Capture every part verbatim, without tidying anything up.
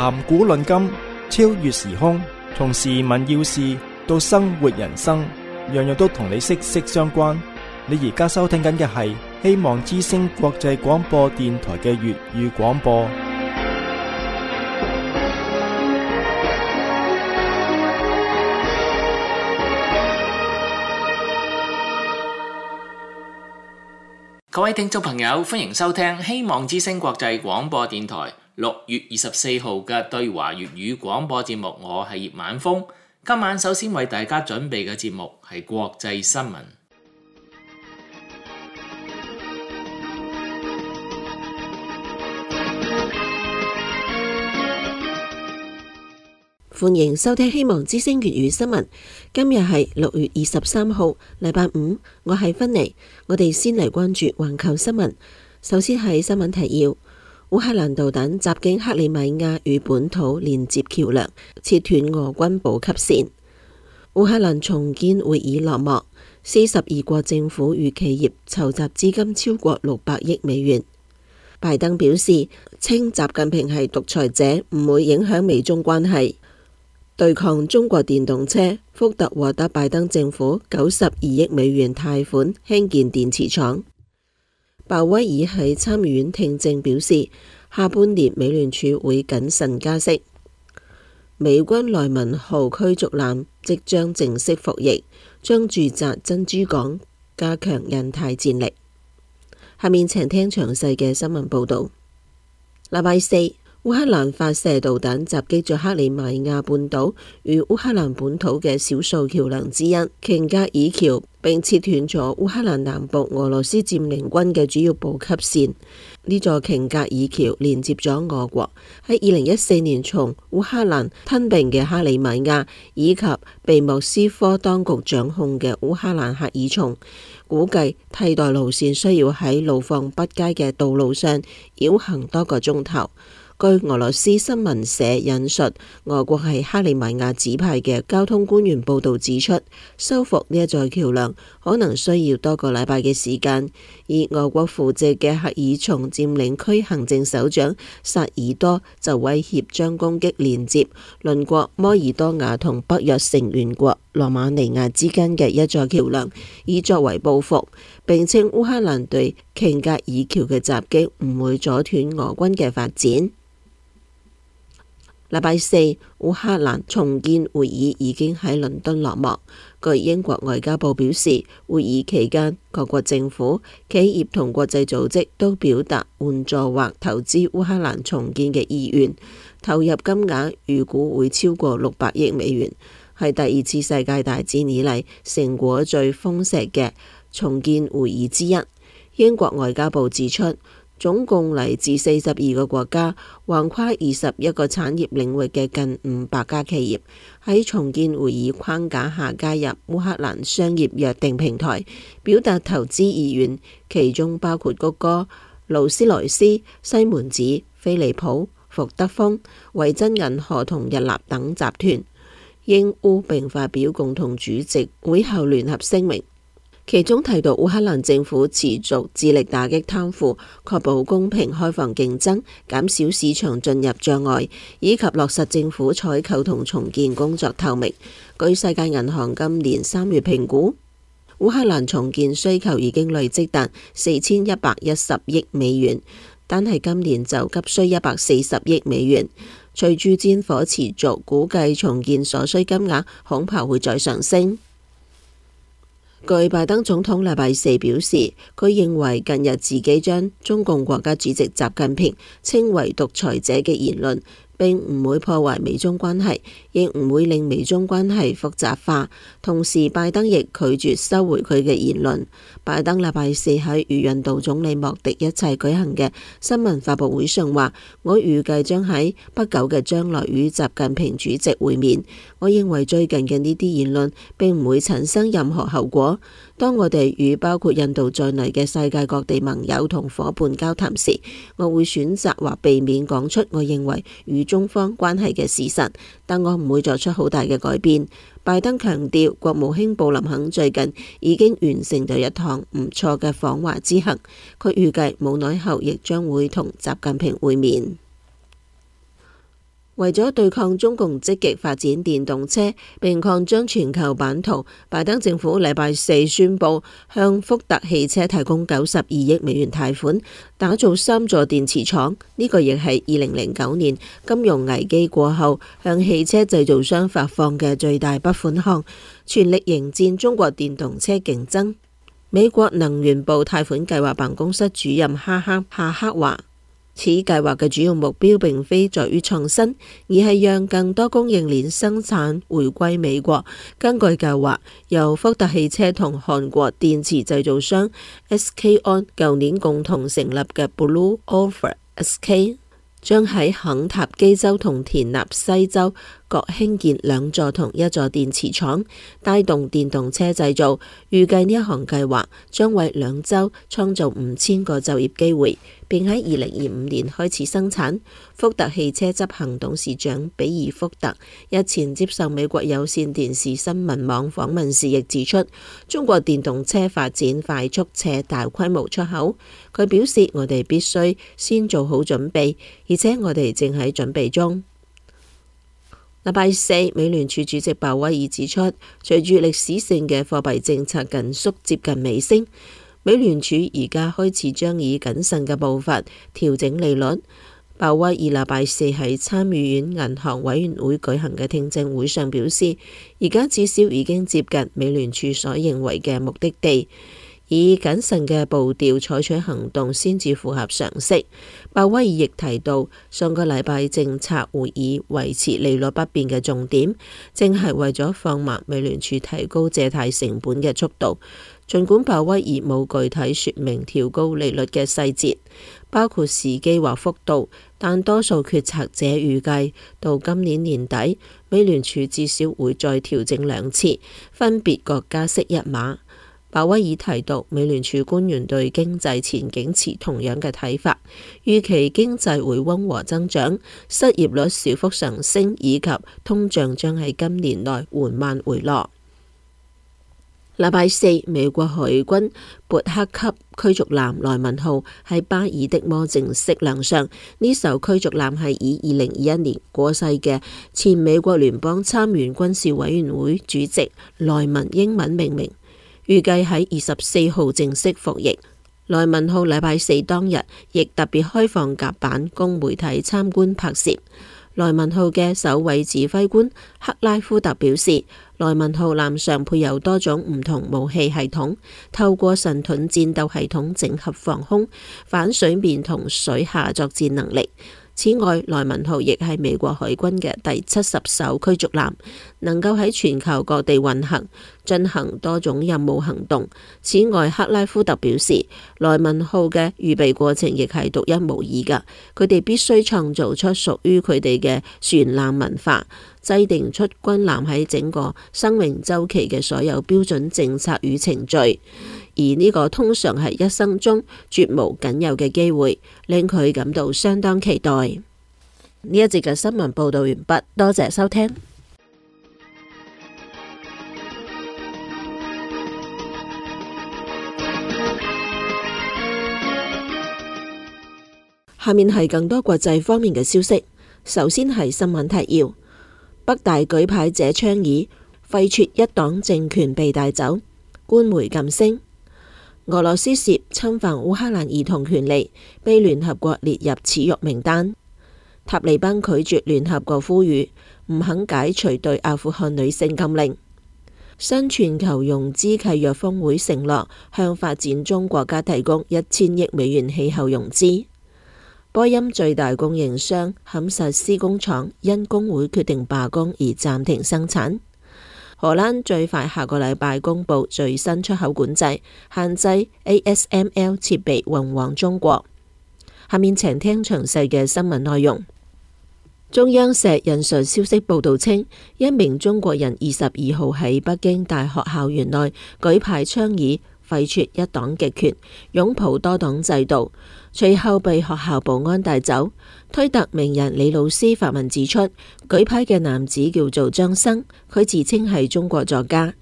談古論今，超越時空，從時聞要事到生活人生，樣樣都同你息息相關。你而家收聽緊嘅係希望之聲國際廣播電台嘅粵語廣播。 各位聽眾朋友，歡迎收聽希望之聲國際廣播電台六月二十四號嘅對華粵語廣播節目。我係葉晚風，今晚首先為大家準備嘅節目係國際新聞。 歡迎收聽希望之聲粵語新聞。今日係六月二十三號，禮拜五。我係芬妮。我哋先嚟關注環球新聞。首先係新聞提要：烏克蘭導彈襲擊克里米亞與本土連接橋樑，切斷俄軍補給線。烏克蘭重建會議落幕，四十二國政府與企業籌集資金超過六百億美元。拜登表示，稱習近平係獨裁者，唔會影響美中關係。對抗中國電動車，福特獲得拜登政府九十二億美元貸款興建電池廠。鮑威爾喺參議院聽證表示，下半年美聯儲會謹慎加息。美軍萊文號驅逐艦即將正式服役，將駐紮珍珠港，加強印太戰力。下面請聽詳細嘅新聞報道。禮拜四，烏克蘭發射導彈襲擊咗克里米亞半島與烏克蘭本土嘅少數橋樑之一瓊格爾橋，並切斷咗烏克蘭南部俄羅斯佔領軍嘅主要補給線。呢座瓊格爾橋連接咗俄國喺二零一四年從烏克蘭吞併嘅克里米亞，以及被莫斯科當局掌控嘅烏克蘭赫爾松。估計替代路線需要喺路況不佳嘅道路上繞行多個鐘頭。據俄羅斯新聞社引述俄國喺克里米亞指派嘅交通官員報道指出，修復呢一座橋樑可能需要多個禮拜嘅時間。而俄國扶植嘅赫爾松佔領區行政首長薩爾多就威脅將攻擊連接鄰國摩爾多瓦同北約成員國羅馬尼亞之間嘅一座橋樑，以作為報復，並稱烏克蘭對瓊格爾橋嘅襲擊唔會阻斷俄軍嘅發展。禮拜四，烏克蘭重建會議已經喺倫敦落幕。據英國外交部表示，會議期間各國政府、企業同國際組織都表達援助或投資烏克蘭重建嘅意願，投入金額預估會超過六百億美元，係第二次世界大戰以嚟成果最豐碩嘅重建會議之一。英國外交部指出，總共嚟自四十二個國家，橫跨二十一個產業領域嘅近五百家企業，喺重建會議框架下加入烏克蘭商業約定平台，表達投資意願，其中包括谷歌、勞斯萊斯、西門子、飛利浦、福德豐、維珍銀河同日立等集團。英烏並發表共同主席會後聯合聲明。其中提到烏克蘭政府持續致力打擊貪腐，確保公平開放競爭，減少市場進入障礙，以及落實政府採購同重建工作透明。據世界銀行今年三月評估，烏克蘭重建需求已經累積達四千一百一十億美元，單係今年就急需一百四十億美元。隨住戰火持續，估計重建所需金額恐怕會再上升。據拜登總統禮拜四表示，佢認為近日自己將中共國家主席習近平稱為獨裁者嘅言論並唔會破壞美中關係，亦唔會令美中關係複雜化。同時，拜登亦拒絕收回佢嘅言論。拜登禮拜四喺與印度總理莫迪一齊舉行嘅新聞發佈會上話：我預計將喺不久嘅將來與習近平主席會面。我認為最近嘅呢啲言論並唔會產生任何後果。當我哋與包括印度在內嘅世界各地盟友同夥伴交談時，我會選擇或避免講出我認為與中方關係嘅事實，但我唔會作出好大嘅改變。拜登強調，國務卿布林肯最近已經完成咗一趟唔錯嘅訪華之行，佢預計冇耐後亦將會同習近平會面。 為咗對抗中共積極發展電動車並擴張全球版圖，拜登政府禮拜四宣布向福特汽車提供九十二億美元貸款，打造三座電池廠。呢個亦係二零零九年金融危機過後向汽車製造商發放嘅最大筆款項，全力迎戰中國電動車競爭。美國能源部貸款計劃辦公室主任哈克夏克話，此計劃嘅主要目標並非在於創新，而係讓更多供應鏈生產回歸美國。根據計劃，由福特汽車同韓國電池製造商 S K On 舊年共同成立嘅 Blue Orphan S K 將喺肯塔基州同田納西州各興建兩座同一座電池廠，帶動電動車製造。預計呢一項計劃將為兩州創造五千個就業機會，並喺二零二五年開始生產。福特汽車執行董事長比爾福特日前接受美國有線電視新聞網訪問時，亦指出中國電動車發展快速且大規模出口。佢表示，我哋必須先做好準備，而且我哋正喺準備中。禮拜四，美聯儲主席鮑威爾指出，隨住歷史性嘅貨幣政策緊縮接近尾聲，美聯儲而家開始將以謹慎嘅步伐調整利率。鮑威爾禮拜四喺參議院銀行委員會舉行嘅聽證會上表示，而家至少已經接近美聯儲所認為嘅目的地，以謹慎嘅步調採取行動先至符合常識。鮑威爾亦提到，上個禮拜政策會議維持利率不變嘅重點，正係為咗放慢美聯儲提高借貸成本嘅速度。儘管鮑威爾冇具體說明調高利率嘅細節，包括時機或幅度，但多數決策者預計到今年年底，美聯儲至少會再調整兩次，分別各加息一碼。鮑威爾提到，美聯儲官員對經濟前景持同樣嘅睇法，預期經濟會溫和增長，失業率小幅上升，以及通脹將喺今年內緩慢回落。禮拜四，美國海軍勃克級驅逐艦萊文號喺巴爾的摩正式亮相。呢艘驅逐艦係以二零二一年過世嘅前美國聯邦參議院軍事委員會主席萊文英文命名，預計喺二十四號正式服役。萊文號禮拜四當日亦特別開放甲板供媒體參觀拍攝。萊文號嘅首位指揮官克拉夫特表示，萊文號艦上配有多種唔同武器系統，透過神盾戰鬥系統整合防空、反水面同水下作戰能力。此外，萊文號亦係美國海軍嘅第七十艘驅逐艦，能夠喺全球各地運行，進行多種任務行動。此外，克拉夫特表示，萊文號嘅預備過程亦係獨一無二㗎，佢哋必須創造出屬於佢哋嘅船艦文化，制定出軍艦喺整個生命週期嘅所有標準政策與程序。而呢個通常係一生中絕無僅有嘅機會，令佢感到相當期待。呢一節嘅新聞報道完畢，多謝收聽。下面係更多國際方面嘅消息。首先係新聞提要：北大舉牌者倡議廢黜一黨政權被帶走，官媒噤聲。俄羅斯涉侵犯烏克蘭兒童權利，被聯合國列入恥辱名單。塔利班拒絕聯合國呼籲，唔肯解除對阿富汗女性禁令。新全球融資契約峰會承諾向發展中國家提供一千億美元氣候融資。波音最大供應商坎薩斯工廠因工會決定罷工而暫停生產。荷蘭最快下個禮拜公布最新出口管制，限制 A S M L 設備運往中國。下面請聽詳細嘅新聞內容。中央社引述消息報道稱，一名中國人二十二號喺北京大學校園內舉牌倡議廢黜一黨極權，擁抱多黨制度，隨後被學校保安帶走。推特名人李老師發文指出，舉牌嘅男子叫做張生，佢自稱係中國作家。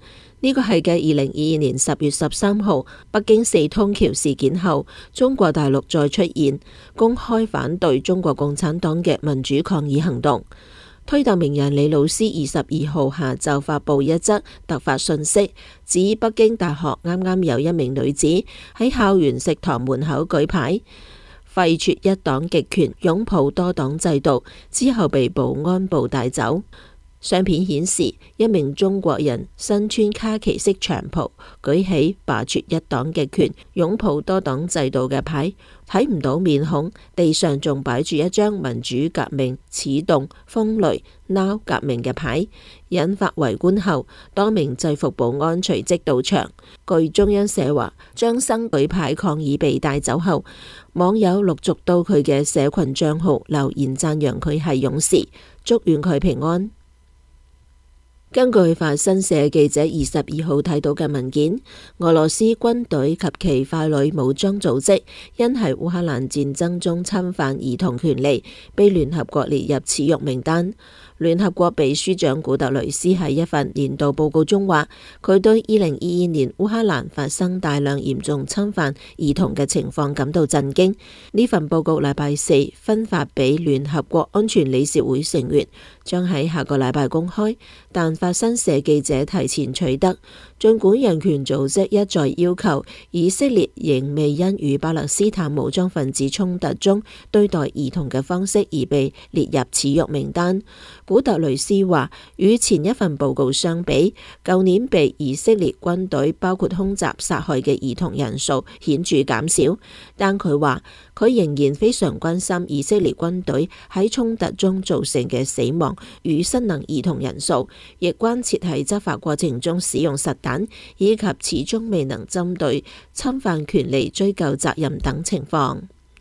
呢個係繼二零二二年十月十三號北京四通橋事件後，中國大陸再出現公開反對中國共產黨嘅民主抗議行動。推特名人李老師二十二號下晝發布一則突發訊息，指北京大學啱啱有一名女子喺校園食堂門口舉牌，廢除一黨極權，擁抱多黨制度，之後被保安部帶走。相片顯示一名中國人身穿卡其色長袍，舉起罷黜一黨極權，擁抱多黨制度嘅牌，睇唔到面孔，地上仲擺住一張民主革命始動風雷 now 革命嘅牌，引發圍觀後，多名制服保安隨即到場。據中央社話，張生舉牌抗議被帶走後，網友陸續到佢嘅社群賬號留言讚揚佢係勇士，祝願佢平安。根據法新社記者二十二號睇到嘅文件，俄羅斯軍隊及其傀儡武裝組織因喺烏克蘭戰爭中侵犯兒童權利，被聯合國列入恥辱名單。聯合國秘書長古特雷斯喺一份年度報告中話，佢對二零二二年烏克蘭發生大量嚴重侵犯兒童嘅情況感到震驚。呢份報告禮拜四分發俾聯合國安全理事會成員，將喺下個禮拜公開，但法新社記者提前取得。儘管人權組織一再要求以色列仍未因與巴勒斯坦武裝分子衝突中對待兒童嘅方式而被列入恥辱名單。古特雷斯話，與前一份報告相比，舊年被以色列軍隊包括空襲殺害嘅兒童人數顯著減少，但佢話佢仍然非常關心以色列軍隊喺衝突中造成嘅死亡與失能兒童人數，亦關切喺執法過程中使用實彈，以及始終未能針對侵犯權利追究責任等情況。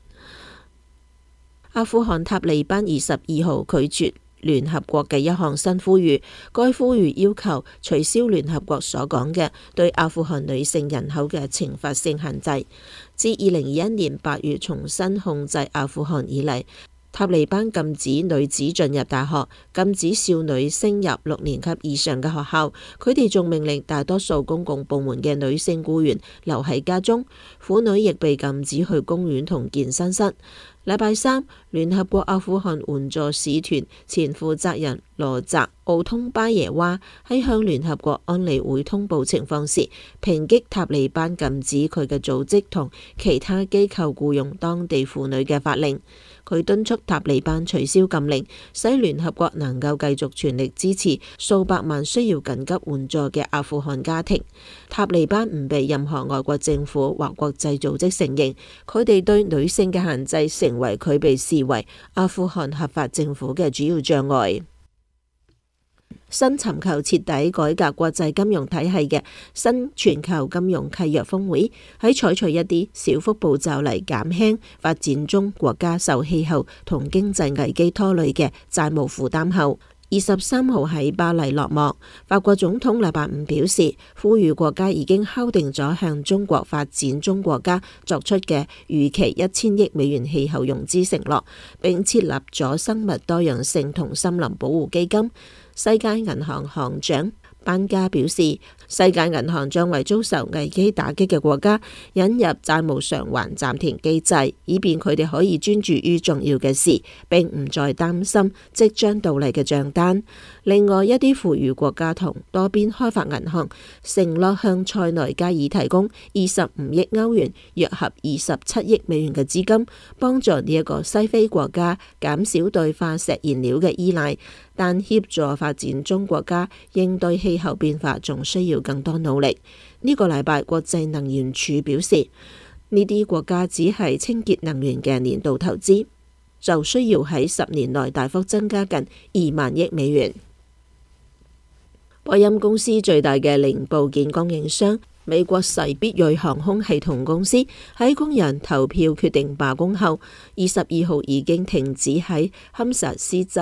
阿富汗塔利班二十二號拒絕聯合國嘅一項新呼籲，該呼籲要求取消聯合國所講嘅對阿富汗女性人口嘅懲罰性限制。自二零二一年八月重新控制阿富汗以嚟，塔利班禁止女子進入大學，禁止少女升入六年級以上嘅學校。佢哋仲命令大多數公共部門嘅女性僱員留喺家中，婦女亦被禁止去公園同健身室。禮拜三，聯合國阿富汗援助使團前負責人羅澤奧通巴耶娃喺向聯合國安理會通報情況時，抨擊塔利班禁止佢嘅組織同其他機構僱用當地婦女嘅法令。佢敦促塔利班取消禁令，使聯合國能夠繼續全力支持數百萬需要緊急援助嘅阿富汗家庭。塔利班唔被任何外國政府或國際組織承認，佢哋對女性嘅限制成為佢被視為阿富汗合法政府嘅主要障礙。新尋求徹底改革國際金融體系嘅新全球金融契約峰會，喺採取一啲小幅步驟嚟減輕發展中國家受氣候同經濟危機拖累嘅債務負擔後，二十三號喺巴黎落幕。法國總統禮拜五表示，呼籲國家已經敲定咗向中國發展中國家作出嘅預期一千億美元氣候融資承諾，並設立咗生物多樣性同森林保護基金。世界銀行行長班加表示，世界銀行將為遭受危機打擊嘅國家引入債務償還暫停機制，以便佢哋可以專注於重要嘅事，並唔再擔心即將到嚟嘅賬單。另外，一啲富裕國家同多邊開發銀行承諾向塞內加爾提供二十五億歐元，約合二十七億美元嘅資金，幫助呢一個西非國家減少對化石燃料嘅依賴。但協助發展中國家應對氣候變化仲需要更多努力。呢個禮拜，國際能源署表示，呢啲國家只係清潔能源嘅年度投資，就需要喺十年內大幅增加近二萬億美元。波音公司最大嘅零部件供應商美國齊必瑞航空系統公司喺工人投票決定罷工後，二十二號已經停止喺堪薩斯州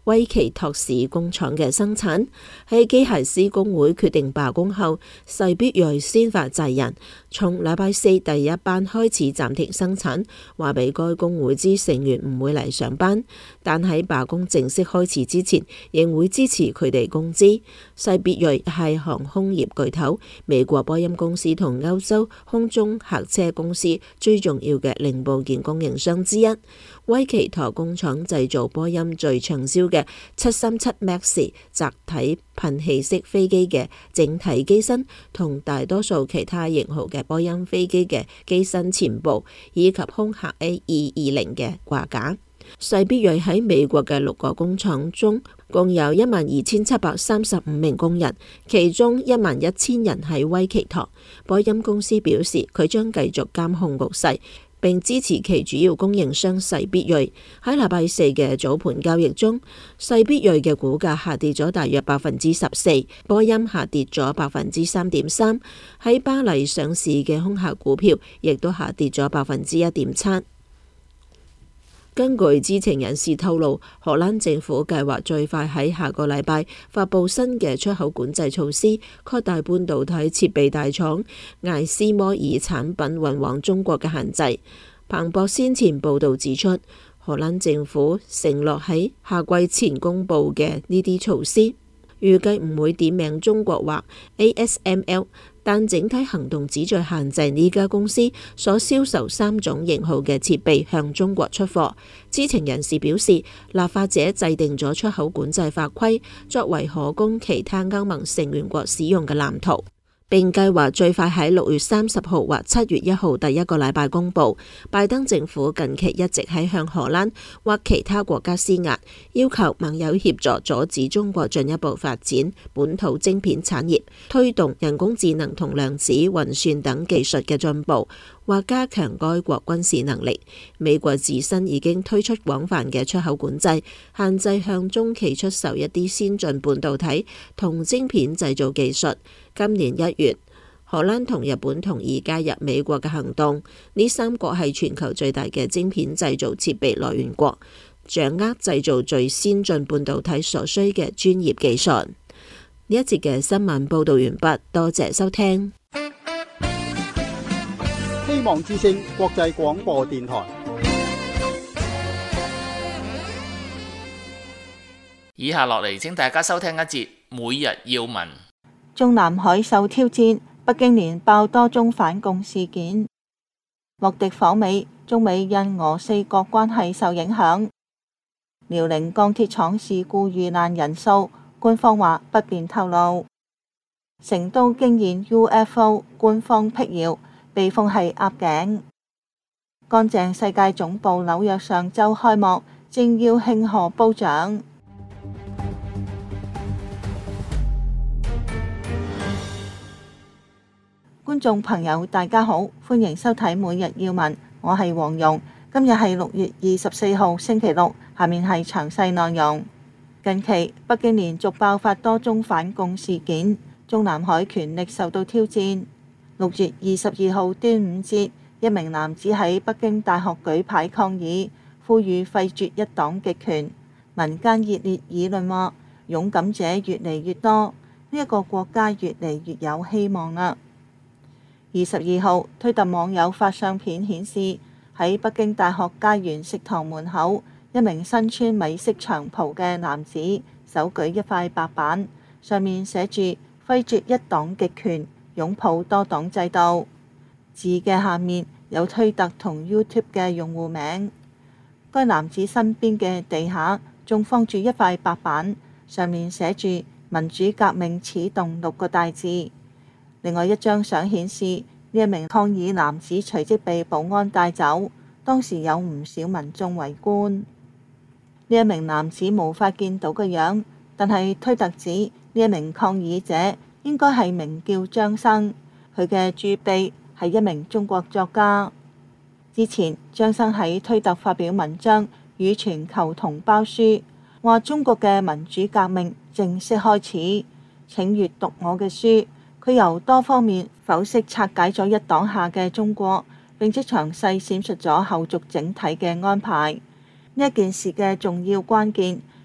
威奇托市工廠嘅生產。喺機械師工會決定罷工後，世必瑞先發制人，從禮拜四第一班開始暫停生產，話俾該工會之成員唔會嚟上班，但喺罷工正式開始之前，仍會支持佢哋工資。世必瑞係航空業巨頭，美國波音公司同歐洲空中客車公司最重要嘅零部件供應商之一。威奇托工廠製造波音最暢銷嘅七三七 MAX 窄體噴氣式飛機嘅整體機身，同大多數其他型號嘅波音飛機嘅機身前部，以及空客 A 二二零嘅掛架。世必瑞喺美國嘅六個工廠中，共有一萬二千七百三十五名工人，其中一萬一千人喺威奇托。波音公司表示，佢將繼續監控局勢，並支持其主要供應商世必瑞。喺禮拜四嘅早盤交易中，世必瑞嘅股價下跌咗大約百分之十四，波音下跌咗百分之三點三。喺巴黎上市嘅空客股票亦都下跌咗百分之一點七。根據知情人士透露，荷蘭政府計劃最快喺下個禮拜發布新嘅出口管制措施，擴大半導體設備大廠艾斯摩爾產品運往中國嘅限制。彭博先前報導指出，荷蘭政府承諾喺夏季前公佈嘅呢啲措施，預計唔會點名中國或 A S M L。但整體行動旨在限制呢家公司所銷售三種型號嘅設備向中國出貨。知情人士表示，立法者制定咗出口管制法規，作為可供其他歐盟成員國使用嘅藍圖，並計劃最快喺六月三十號或七月一號第一個禮拜公佈。拜登政府近期一直喺向荷蘭或其他國家施壓，要求盟友協助阻止中國進一步發展本土晶片產業，推動人工智能同量子運算等技術嘅進步，或加強該國軍事能力。美國自身已經推出廣泛嘅出口管制，限制向中企出售一啲先進半導體同晶片製造技術。今年一月，荷蘭同日本同意加入美國嘅行動。呢三國係全球最大嘅晶片製造設備來源國，掌握製造最先進半導體所需嘅專業技術。呢一節嘅新聞報道完畢，多謝收聽。 希望之聲國際廣播電台。 以下落嚟，請大家收聽一節每日要聞。 中南海受挑戰，北京連爆多宗反共事件。莫迪訪美，中美印俄四國關係受影響。遼寧鋼鐵廠事故遇難人數，官方話不便透露。成都驚現 U F O， 官方闢謠被封係鴨頸。乾淨世界總部紐約上週開幕，政要慶賀褒獎。觀眾朋友大家好，歡迎收睇每日要聞，我係黃蓉。今日係六月二十四號星期六，下面係詳細內容。近期北京連續爆發多宗反共事件，中南海權力受到挑戰。六月二十二號端午節，一名男子喺北京大學舉牌抗議，呼籲廢絕一黨極權。民間熱烈議論話，勇敢者越嚟越多，呢一個國家越嚟越有希望啦。二十二號，推特網友發相片顯示，喺北京大學家園食堂門口，一名身穿米色長袍嘅男子手舉一塊白板，上面寫住廢絕一黨極權，擁抱多黨制度。字嘅下面有推特同 YouTube 嘅用戶名。該男子身邊嘅地下仲放住一塊白板，上面寫住民主革命始動六個大字。另外一張相顯示，呢一名抗議男子隨即被保安帶走，當時有唔少民眾圍觀。呢一名男子無法見到個樣，但係推特指呢一名抗議者應該係名叫張生，佢嘅主筆係一名中國作家。之前張生喺推特發表文章與全球同胞書，話中國嘅民主革命正式開始，請閱讀我嘅書。佢由多方面剖析拆解咗一黨下嘅中國，並且詳細闡述咗後續整體嘅安排。呢一件事嘅重要關鍵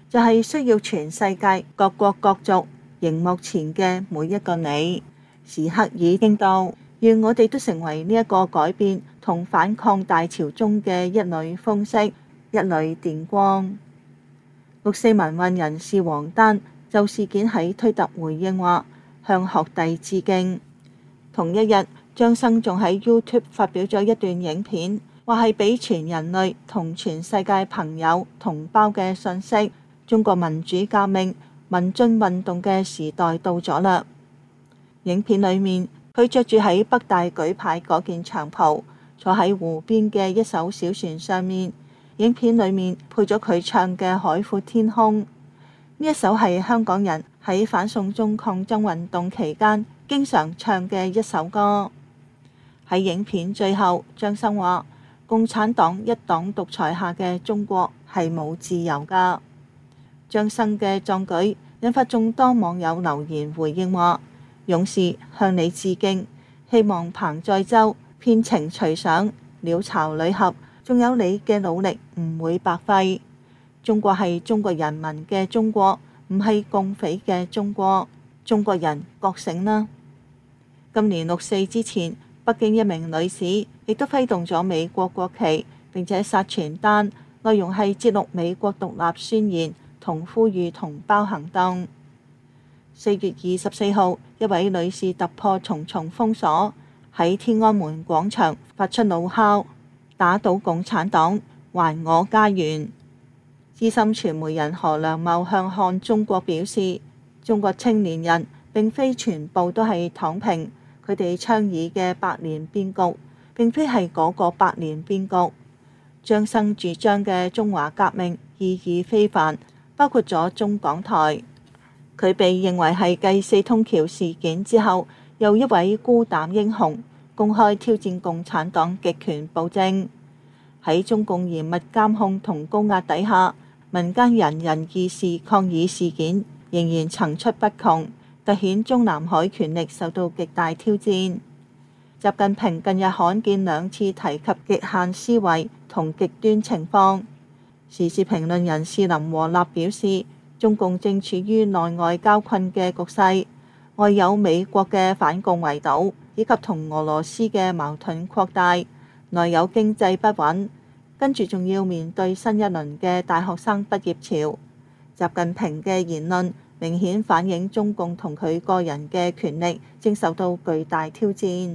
就係需要全世界各國各族熒幕前嘅每一個你，時刻已經到，願我哋都成為呢一個改變同反抗大潮中嘅一縷風息，一縷電光。六四民運人士王丹就事件喺推特回應話，向學弟致敬。同一日，張生仲喺 YouTube 發表咗一段影片，話係俾全人類同全世界朋友同胞嘅訊息，中國民主革命民進運動嘅時代到咗啦。影片裏面，佢着住喺北大舉牌嗰件長袍，坐喺湖邊嘅一艘小船上面。影片裏面配咗佢唱嘅《海闊天空》，呢一首係香港人喺反送中抗爭運動期間經常唱嘅一首歌。喺影片最後，張生話：共產黨一黨獨裁下嘅中國係冇自由㗎。張生嘅壯舉引發眾多網友留言回應話：勇士向你致敬，希望彭載舟遍程隨想，鳥巢女俠，仲有你嘅努力唔會白費。中國係中國人民嘅中國，唔係共匪嘅中國。中國人覺醒啦！今年六四之前，北京一名女子亦都揮動咗美國國旗，並且撒傳單，內容係節錄美國獨立宣言同呼籲同胞行動。四月二十四號，一位女士突破重重封鎖，喺天安門廣場發出怒哮：打倒共產黨，還我家園！資深傳媒人何良茂向看中國表示，中國青年人並非全部都係躺平，佢哋倡議嘅百年變局並非係嗰個百年變局。張生主張嘅中華革命意義非凡，包括咗中港台。佢被認為係繼四通橋事件之後又一位孤膽英雄，公開挑戰共產黨極權暴政。喺中共嚴密監控同高壓底下，民間人人義士抗議事件仍然層出不窮，凸顯中南海權力受到極大挑戰。習近平近日罕見兩次提及極限思維同極端情況。時事評論人士林和立表示，中共正處於內外交困嘅局勢，外有美國嘅反共圍堵，以及同俄羅斯嘅矛盾擴大，內有經濟不穩，跟住仲要面對新一輪嘅大學生畢業潮。習近平嘅言論明顯反映中共同佢個人嘅權力正受到巨大挑戰。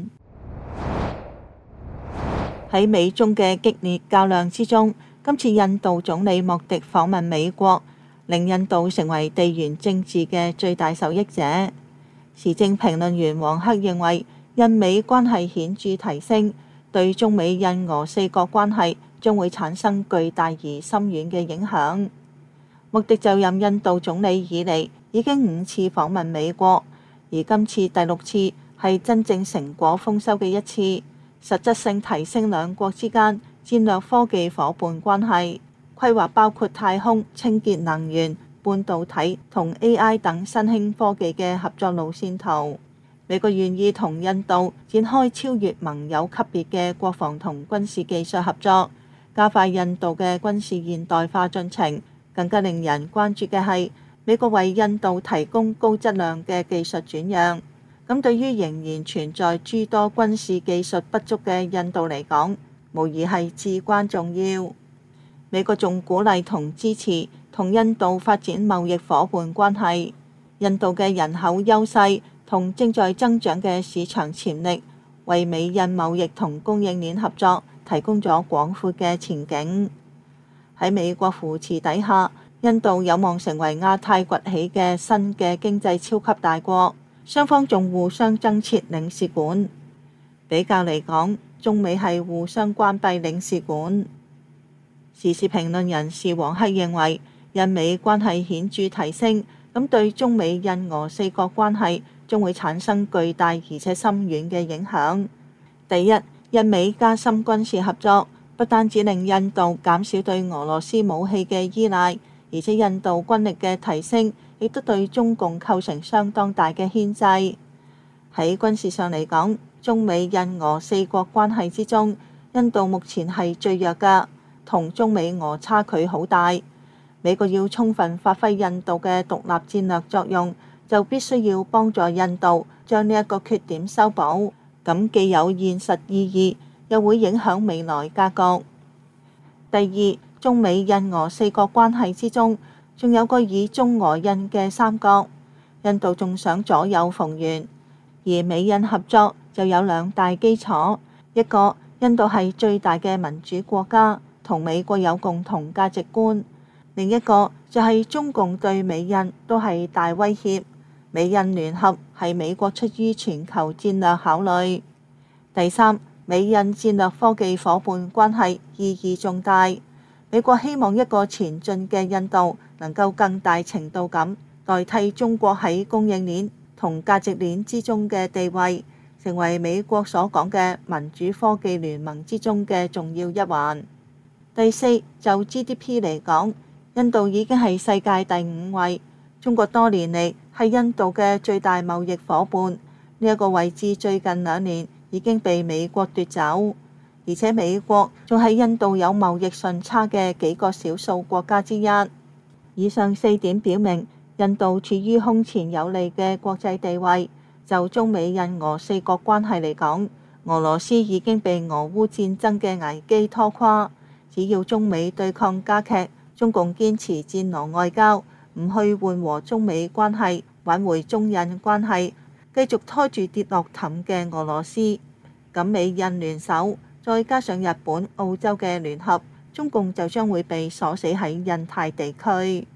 喺美中嘅激烈較量之中，今次印度總理莫迪訪問美國，令印度成為地緣政治嘅最大受益者。時政評論員黃克認為，印美關係顯著提升，對中美印俄四國關係將會產生巨大而深遠嘅影響。莫迪就任印度總理以嚟，已經五次訪問美國，而今次第六次係真正成果豐收嘅一次，實質性提升兩國之間戰略科技夥伴關係。規劃包括太空、清潔能源、半導體同 A I 等新興科技嘅合作路線圖。美國願意同印度展開超越盟友級別嘅國防同軍事技術合作，加快印度嘅軍事現代化進程。更加令人關注嘅係，美國為印度提供高質量嘅技術轉讓。咁對於仍然存在諸多軍事技術不足嘅印度嚟講，無疑係至關重要。美國仲鼓勵同支持同印度發展貿易夥伴關係。印度嘅人口優勢同正在增長嘅市場潛力，為美印貿易同供應鏈合作提供咗廣闊嘅前景。喺美國扶持底下，印度有望成為亞太崛起嘅新嘅經濟超級大國。雙方仲互相增設領事館。比較嚟講，中美係互相關閉領事館。時事評論人士黃克認為，印美關係顯著提升，咁對中美印俄四國關係將會產生巨大而且深遠嘅影響。第一，印美加深軍事合作，不單止令印度減少對俄羅斯武器嘅依賴，而且印度軍力嘅提升亦都對中共構成相當大嘅牽制。喺軍事上嚟講，中美印俄四國關係之中，印度目前係最弱㗎，同中美俄差距好大。 美國要充分發揮印度嘅獨立戰略作用，就必須要幫助印度將呢一個缺點修補，咁既有現實意義，又會影響未來格局。第二，中美印俄四國關係之中，仲有個以中俄印嘅三角，印度仲想左右逢源，而美印合作就有兩大基礎，一個印度係最大嘅民主國家，同美國有共同價值觀，另一個就係中共對美印都係大威脅，美印聯合係美國出於全球戰略考慮。第三，美印戰略科技夥伴關係意義重大，美國希望一個前進嘅印度能夠更大程度咁代替中國喺供應鏈同價值鏈之中嘅地位，成為美國所講嘅民主科技聯盟之中嘅重要一環。第四，就 G D P 嚟講，印度已經係世界第五位，中國多年嚟係印度嘅最大貿易夥伴，呢一個位置最近兩年已經被美國奪走，而且美國仲係印度有貿易順差嘅幾個少數國家之一。以上四點表明，印度處於空前有利嘅國際地位。就中美印俄四國關係嚟講，俄羅斯已經被俄烏戰爭嘅危機拖垮。只要中美對抗加劇，中共堅持戰狼外交，唔去緩和中美關係，挽回中印關係，繼續拖住跌落氹嘅俄羅斯，咁美印聯手，再加上日本、澳洲嘅聯合，中共就將會被鎖死喺印太地區。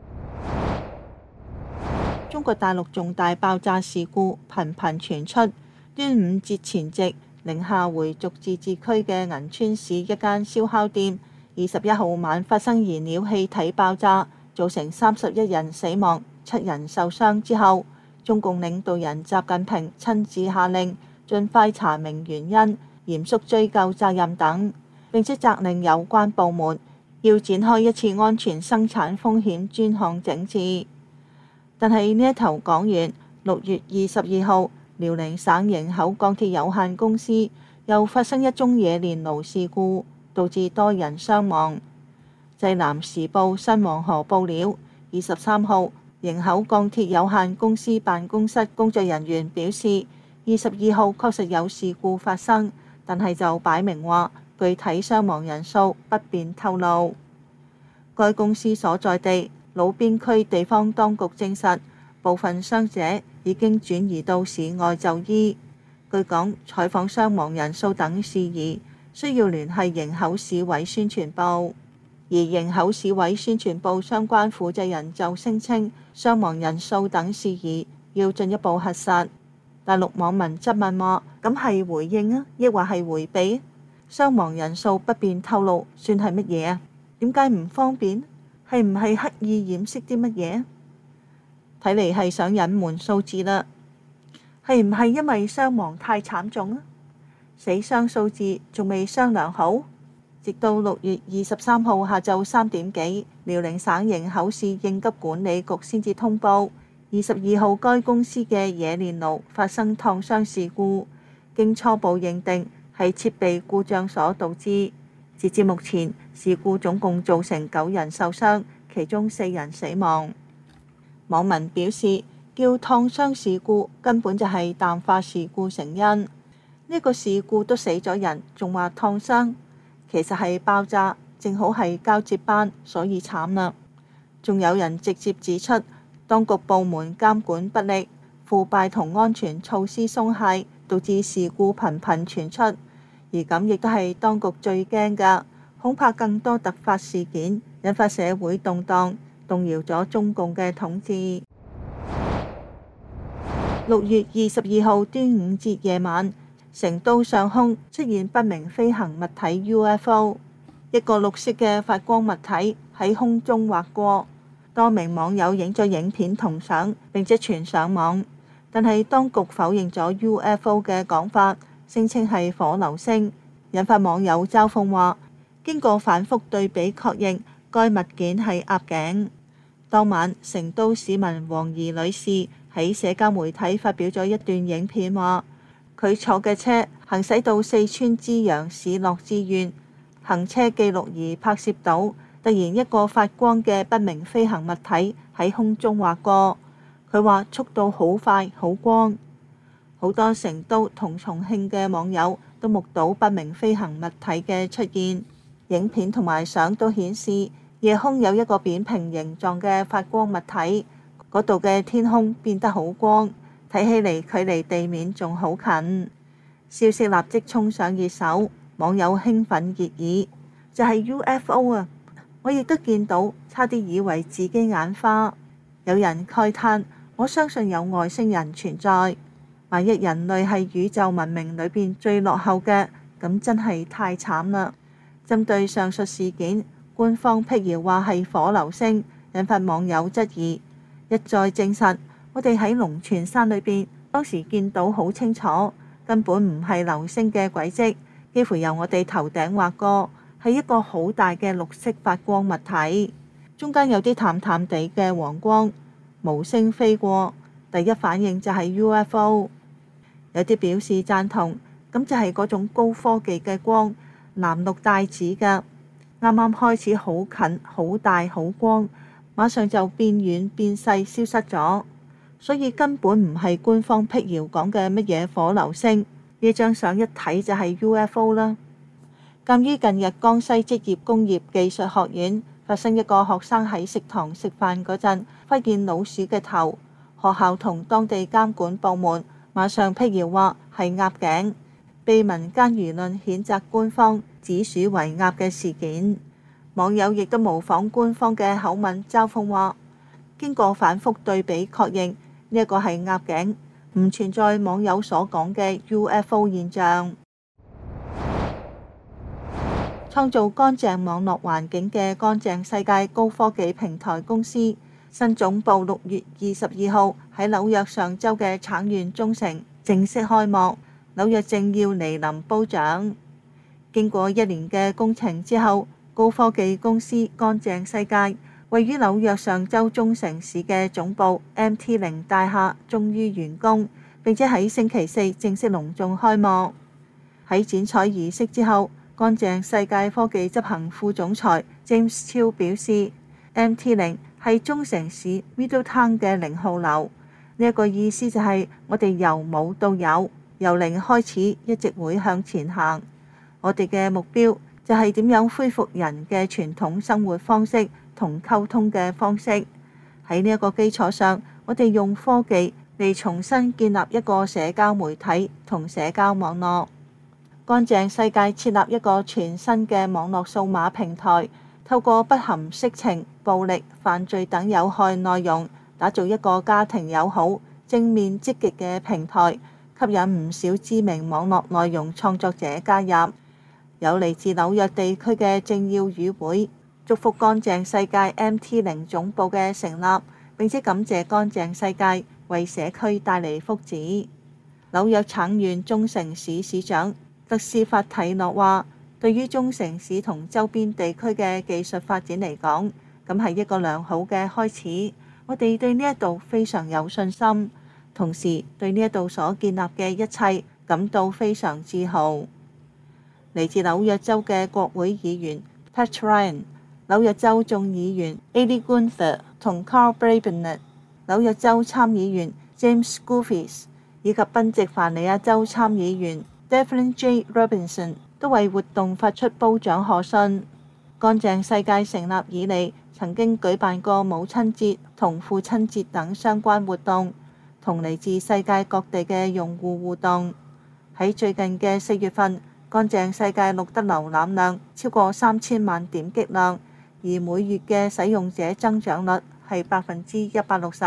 中國大陸重大爆炸事故頻頻傳出，端午節前夕，寧夏回族自治區嘅銀川市一間燒烤店，二十一號晚發生燃料氣體爆炸，造成三十一人死亡、七人受傷之後，中共領導人習近平親自下令盡快查明原因、嚴肅追究責任等，並且責令有關部門要展開一次安全生產風險專項整治。但係呢一頭講完，六月二十二號，遼寧省營口鋼鐵有限公司又發生一宗冶煉爐事故，導致多人傷亡。濟南時報新黃河報料，二十三號，營口鋼鐵有限公司辦公室工作人員表示，二十二號確實有事故發生，但係就擺明話具體傷亡人數不便透露。該公司所在地魯邊區地方當局證實，部分傷者已經轉移到市外就醫。據講，採訪傷亡人數等事宜，需要聯繫營口市委宣傳部，而營口市委宣傳部相關負責人就聲稱，傷亡人數等事宜要進一步核實。大陸網民質問話：咁係回應啊，抑或係迴避？傷亡人數不便透露，算係乜嘢啊？點解唔方便？係唔係刻意掩飾啲乜嘢？睇嚟係想隱瞞數字啦。係唔係因為傷亡太慘重啊？死傷數字仲未商量好，直到六月二十三號下晝三點幾，遼寧省營口市應急管理局先至通報，二十二號該公司嘅冶煉爐發生燙傷事故，經初步認定係設備故障所導致。截至目前，事故總共造成九人受傷，其中四人死亡。網民表示，叫燙傷事故根本就係淡化事故成因。呢、這個事故都死咗人，仲話燙傷，其實係爆炸，正好係交接班，所以慘啦。仲有人直接指出，當局部門監管不力、腐敗同安全措施鬆懈，導致事故頻頻傳出。而咁亦都係當局最驚㗎，恐怕更多突發事件引發社會動盪，動搖咗中共嘅統治。六月二十二號端午節夜晚，成都上空出現不明飛行物體 U F O， 一個綠色嘅發光物體喺空中劃過，多名網友影咗影片同相，並且傳上網。但係當局否認咗 U F O 嘅講法，聲稱係火流星，引發網友嘲諷話，經過反覆對比確認，該物件係鴨頸。當晚，成都市民黃怡女士喺社交媒體發表咗一段影片，話佢坐嘅車行駛到四川資陽市樂志縣，行車記錄儀拍攝到突然一個發光嘅不明飛行物體喺空中劃過，佢話速度好快，好光。好多成都同重慶嘅網友都目睹不明飛行物體嘅出現，影片同埋相都顯示夜空有一個扁平形狀嘅發光物體，嗰度嘅天空變得好光，睇起嚟距離地面仲好近。消息立即衝上熱搜，網友興奮熱議，就係 U F O 啊！我亦都見到，差啲以為自己眼花。有人慨嘆：我相信有外星人存在。萬一人類係宇宙文明裏邊最落後嘅，咁真係太慘啦！針對上述事件，官方辟謠話係火流星，引發網友質疑。一再證實，我哋喺龍泉山裏邊當時見到好清楚，根本唔係流星嘅軌跡，幾乎由我哋頭頂劃過，係一個好大嘅綠色發光物體，中間有啲淡淡地嘅黃光，無聲飛過，第一反應就係 U F O。有啲表示贊同，咁就係嗰種高科技嘅光，藍綠帶子㗎，啱啱開始好近、好大、好光，馬上就變遠變細消失咗，所以根本唔係官方辟謠講嘅乜嘢火流星。呢張相一睇就係 U F O 啦。鑑於近日江西職業工業技術學院發生一個學生喺食堂食飯嗰陣發現老鼠嘅頭，學校同當地監管部門馬上辟謠話係鴨頸，被民間輿論譴責官方指鼠為鴨嘅事件。網友亦都模仿官方嘅口吻嘲諷話，經過反覆對比確認呢一個係鴨頸，唔存在網友所講嘅 U F O 現象。創造乾淨網絡環境嘅乾淨世界高科技平台公司新總部六月二十二號喺紐約上州嘅橙縣中城正式開幕，紐約政要蒞臨褒獎。經過一年嘅工程之後，高科技公司乾淨世界位於紐約上州中城市嘅總部 M T 零大廈終於完工，並且喺星期四正式隆重開幕。喺剪彩儀式之後，乾淨世界科技執行副總裁 James 超表示 M T 零係中城市 Middletown 嘅零號樓，呢一個意思就係我哋由冇到有，由零開始一直會向前行。我哋嘅目標就係點樣恢復人嘅傳統生活方式同溝通嘅方式。喺呢一個基礎上，我哋用科技嚟重新建立一個社交媒體同社交網絡。乾淨世界設立一個全新嘅網絡數碼平台，透過不含色情、暴力、犯罪等有害內容，打造一個家庭友好、正面積極嘅平台，吸引唔少知名網絡內容創作者加入。有嚟自紐約地區嘅政要與會，祝福乾淨世界 M T 零總部嘅成立，並且感謝乾淨世界為社區帶嚟福祉。紐約橙縣中城市市長特斯法提諾話，對於中城市同周邊地區嘅技術發展嚟講，咁係一個良好嘅開始。我哋對呢一度非常有信心，同時對呢一度所建立嘅一切感到非常自豪。嚟自紐約州嘅國會議員 Pat Ryan、紐約州眾議員 Adi Gunther 同 Carl Brabenett、紐約州參議員 James Skoufis 以及賓夕凡尼亞州參議員 Devlin J. Robinson 都為活動發出褒獎賀信。乾淨世界成立以嚟，曾經舉辦過母親節同父親節等相關活動，同嚟自世界各地嘅用戶互動。喺最近嘅四月份，乾淨世界錄得瀏覽量超過三千萬點擊量，而每月嘅使用者增長率係百分之一百六十。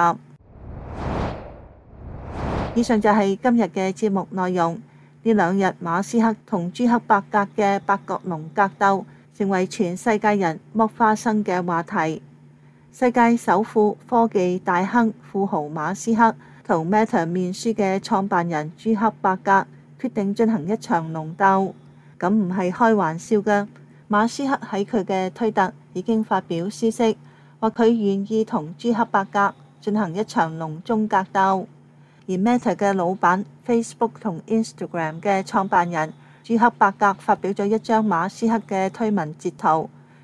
以上就係今日嘅節目內容。呢兩日馬斯克同朱克伯格嘅八角籠格鬥，成為全世界人剝花生嘅話題。世界首富、科技大亨、富豪馬斯克同 Meta 面書嘅創辦人朱克伯格決定進行一場龍鬥，咁唔係開玩笑㗎。馬斯克喺佢嘅推特已經發表消息，話佢願意同朱克伯格進行一場籠中格鬥。而 Meta 嘅老闆 Facebook 同 Instagram 嘅創辦人朱克伯格發表咗一張馬斯克嘅推文截圖，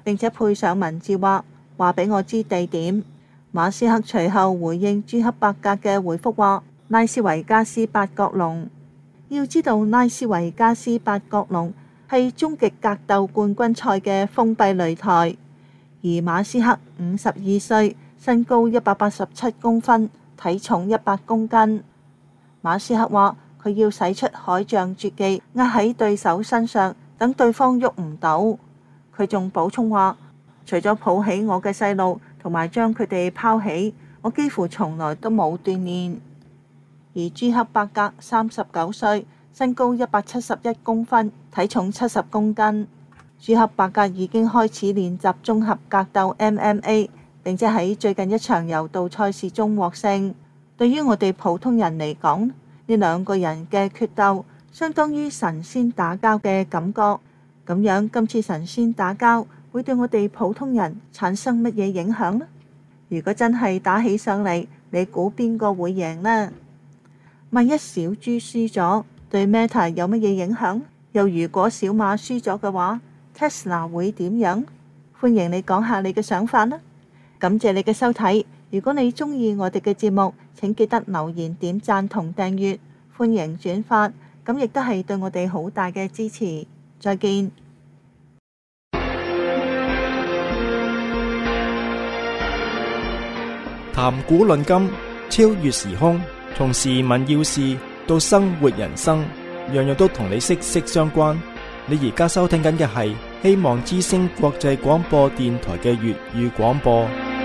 並且配上文字話話俾我知地點。馬斯克隨後回應朱克伯格嘅回覆話拉斯維加斯八角籠。要知道拉斯維加斯八角籠係終極格鬥冠軍賽嘅封閉擂台，而馬斯克五十二歲，身高一百八十七公分，體重一百公斤。馬斯克話佢要使出海象絕技壓喺對手身上，等對方喐唔到。佢仲補充話，除咗抱起我嘅細路同埋將佢哋拋起，我幾乎從來都冇鍛煉。而朱克伯格三十九歲，身高一百七十一公分，體重七十公斤。朱克伯格已經開始練習綜合格鬥 M M A， 並且喺最近一場柔道賽事中獲勝。對於我哋普通人嚟講，呢兩個人嘅決鬥相當於神仙打交嘅感覺。咁樣今次神仙打交會對我哋普通人產生乜嘢影響呢？如果真係打起上嚟，你估邊個會贏呢？萬一小豬輸咗，對 Meta 有乜嘢影響？又如果小馬輸咗嘅話， Tesla 會點樣？歡迎你講下你嘅想法啦！感謝你嘅收睇。如果你鍾意我哋嘅節目，請記得留言、點讚同訂閱，歡迎轉發，咁亦都係對我哋好大嘅支持。再見。 談古論今，超越時空，從時聞要事到生活人生，樣樣都同你息息相關。你而家收聽緊嘅係希望之聲國際廣播電台嘅粵語廣播。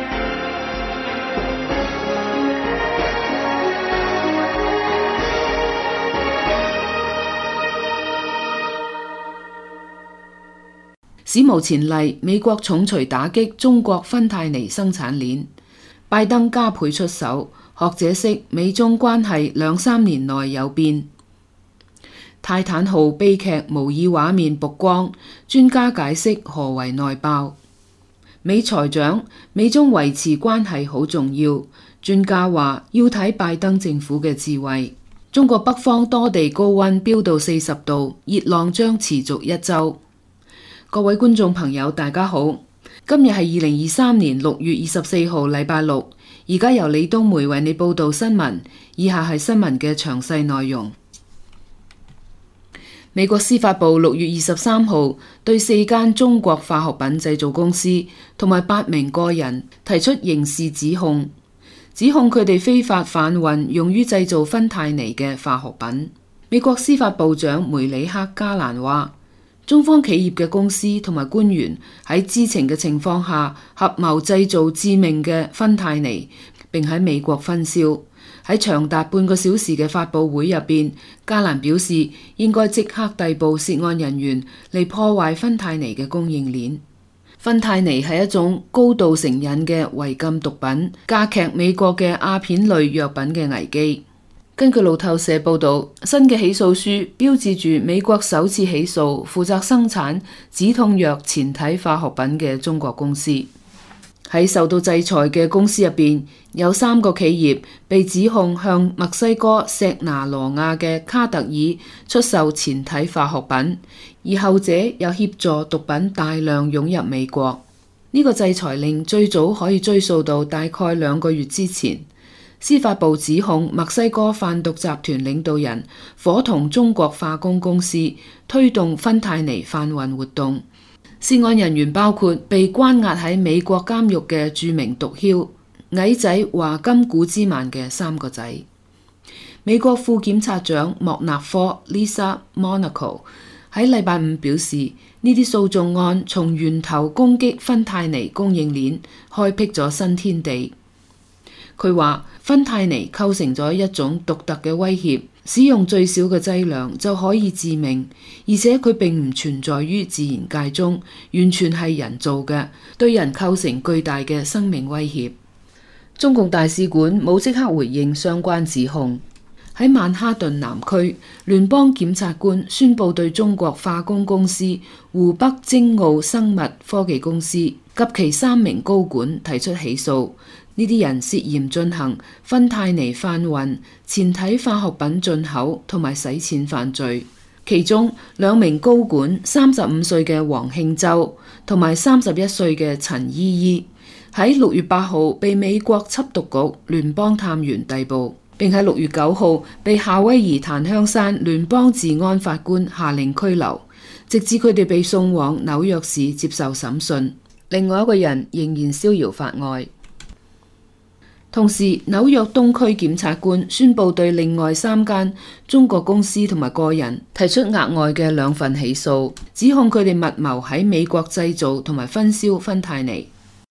史無前例，美國重錘打擊中國芬太尼生產鏈，拜登加倍出手。學者識美中關係兩三年內有變。泰坦號悲劇模擬畫面曝光，專家解釋何為內爆。美財長，美中維持關係好重要。專家話要睇拜登政府嘅智慧。中國北方多地高溫飆到四十度，熱浪將持續一周。各位觀眾朋友，大家好，今日係二零二三年六月二十四號，禮拜六。而家由李冬梅為你報道新聞，以下係新聞嘅詳細內容。美國司法部六月二十三號對四間中國化學品製造公司同埋八名個人提出刑事指控，指控佢哋非法販運用於製造芬太尼嘅化學品。美國司法部長梅里克加蘭話，中方企業嘅公司同埋官員喺知情嘅情況下合謀製造致命嘅芬太尼，並喺美國分銷。喺長達半個小時嘅發佈會入邊，加蘭表示應該即刻逮捕涉案人員嚟破壞芬太尼嘅供應鏈。芬太尼係一種高度成癮嘅違禁毒品，加劇美國嘅鴉片類藥品嘅危機。根據路透社報道，新嘅起訴書標誌住美國首次起訴負責生產止痛藥前體化學品嘅中國公司。喺受到制裁嘅公司入邊，有三個企業被指控向墨西哥錫拿羅亞嘅卡特爾出售前體化學品，而後者又協助毒品大量湧入美國。呢個制裁令最早可以追溯到大概兩個月之前。司法部指控墨西哥販毒集團領導人夥同中國化工公司推動芬太尼販運活動。涉案人員包括被關押喺美國監獄嘅著名毒梟矮仔華金古茲曼嘅三個仔。美國副檢察長莫納科 Lisa Monaco 喺禮拜五表示，呢啲訴訟案從源頭攻擊芬太尼供應鏈，開闢咗新天地。佢話芬太尼構成咗一種獨特嘅威脅，使用最少嘅劑量就可以致命，而且佢並唔存在於自然界中，完全係人造嘅，對人構成巨大嘅生命威脅。中共大使館冇即刻回應相關指控。喺曼哈頓南區，聯邦檢察官宣布對中國化工公司湖北精奧生物科技公司及其三名高管提出起訴。呢啲人涉嫌進行芬太尼販運、前體化學品進口同埋洗錢犯罪。 其中兩名高管，三十五歲嘅黃慶洲同埋三十一歲嘅陳依依，喺六月八號被美國緝毒局聯邦探員逮捕，並喺六月九號被夏威夷檀香山聯邦治安法官下令拘留，直至佢哋被送往紐約市接受審訊。另外一個人仍然逍遙法外。同時，紐約東區檢察官宣布對另外三間中國公司同埋個人提出額外嘅兩份起訴，指控佢哋密謀喺美國製造同埋分銷芬太尼。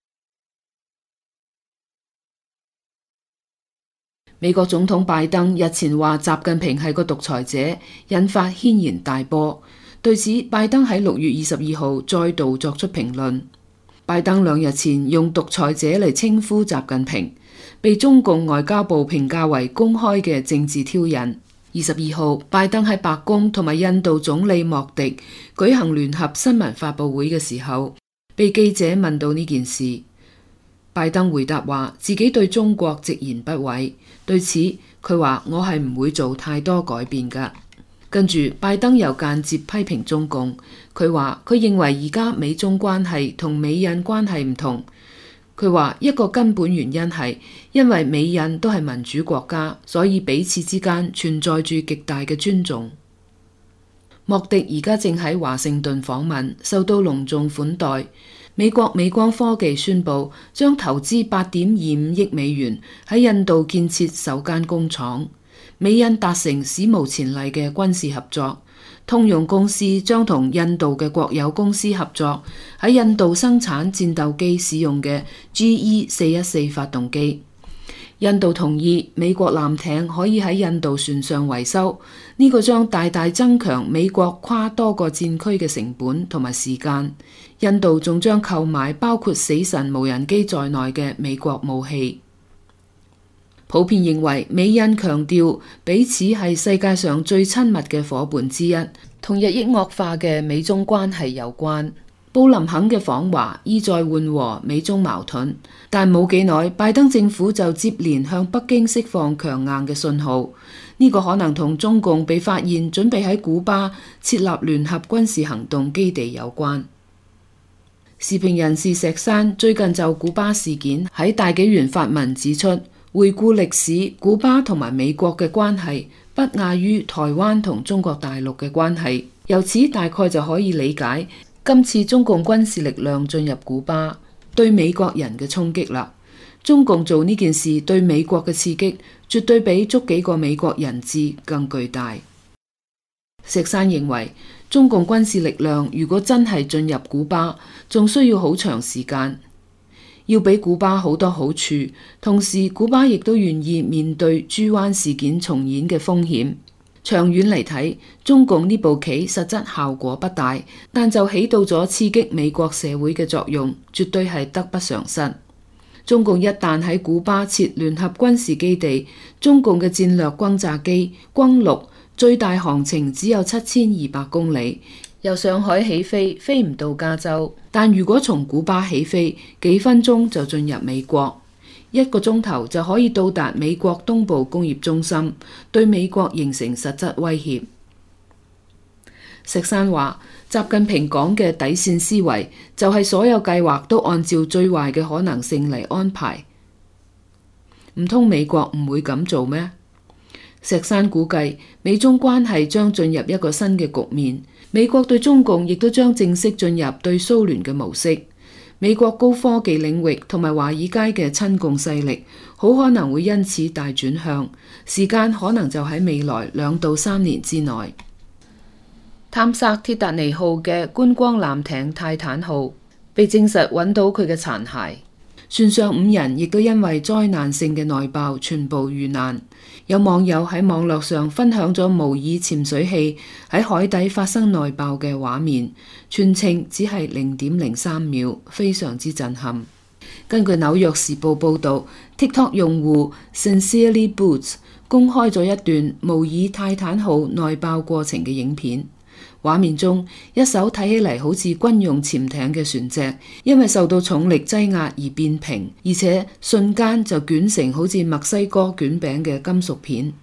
美國總統拜登日前話習近平係個獨裁者，引發軒然大波。對此，拜登喺六月二十二號再度作出評論。拜登兩日前用獨裁者嚟稱呼習近平，被中共外交部評價為公開嘅政治挑釁。二十二號，拜登喺白宮同埋印度總理莫迪舉行聯合新聞發佈會嘅時候，被記者問到呢件事，拜登回答話自己對中國直言不諱。對此，佢話我係唔會做太多改變㗎。跟住，拜登又間接批評中共，佢話佢認為而家美中關係同美印關係唔同。佢話一個根本原因係因為美印都係民主國家，所以彼此之間存在住極大嘅尊重。莫迪而家正喺華盛頓訪問，受到隆重款待。美國美光科技宣布將投資八點二五億美元喺印度建設首間工廠。美印達成史無前例嘅軍事合作，通用公司將同印度嘅國有公司合作，喺印度生產戰鬥機使用嘅 G E 四一四發動機。印度同意美國艦艇可以喺印度船上維修，呢個將大大增強美國跨多個戰區嘅成本同埋時間。印度仲將購買包括死神無人機在內嘅美國武器。普遍認為美印強調彼此係世界上最親密嘅夥伴之一，同日益惡化嘅美中關係有關。布林肯嘅訪華意在緩和美中矛盾，但冇幾耐，拜登政府就接連向北京釋放強硬嘅信號。呢個可能同中共被發現準備喺古巴設立聯合軍事行動基地有關。時評人士石山最近就古巴事件喺大紀元發文指出，回顧歷史，古巴同埋美國嘅關係不亞於台灣同中國大陸嘅關係。由此大概就可以理解今次中共軍事力量進入古巴對美國人嘅衝擊啦。中共做呢件事對美國嘅刺激，絕對比捉幾個美國人質更巨大。石山認為，中共軍事力量如果真係進入古巴，仲需要好長時間。要俾古巴好多好處，同時古巴亦都願意面對珠灣事件重演嘅風險。長遠嚟睇，中共呢步棋實質效果不大，但就起到咗刺激美國社會嘅作用，絕對係得不償失。中共一旦喺古巴設聯合軍事基地，中共嘅戰略轟炸機轟六最大航程只有七千二百公里。由上海起飛，飛唔到加州，但如果從古巴起飛，幾分鐘就進入美國，一個鐘頭就可以到達美國東部工業中心，對美國形成實質威脅。石山話，習近平講嘅底線思維，就係所有計劃都按照最壞嘅可能性嚟安排。唔通美國唔會咁做咩？石山估計，美中關係將進入一個新嘅局面。美國對中共亦都將正式進入對蘇聯嘅模式。美國高科技領域同埋華爾街嘅親共勢力，好可能會因此大轉向，時間可能就喺未來兩到三年之內。探索鐵達尼號嘅觀光艦艇泰坦號被證實揾到佢嘅殘骸，船上五人亦都因為災難性嘅內爆全部遇難。有網友喺網絡上分享咗模擬潛水器喺海底發生內爆嘅畫面，全程只係零點零三秒，非常之震撼。根據紐約時報報道， TikTok 用戶 Sincerely Boots 公開咗一段模擬泰坦號內爆過程嘅影片。畫面中，一艘睇起嚟好似軍用潛艇嘅船隻，因為受到重力擠壓而變平，而且瞬間就捲成好似墨西哥捲餅嘅金屬片。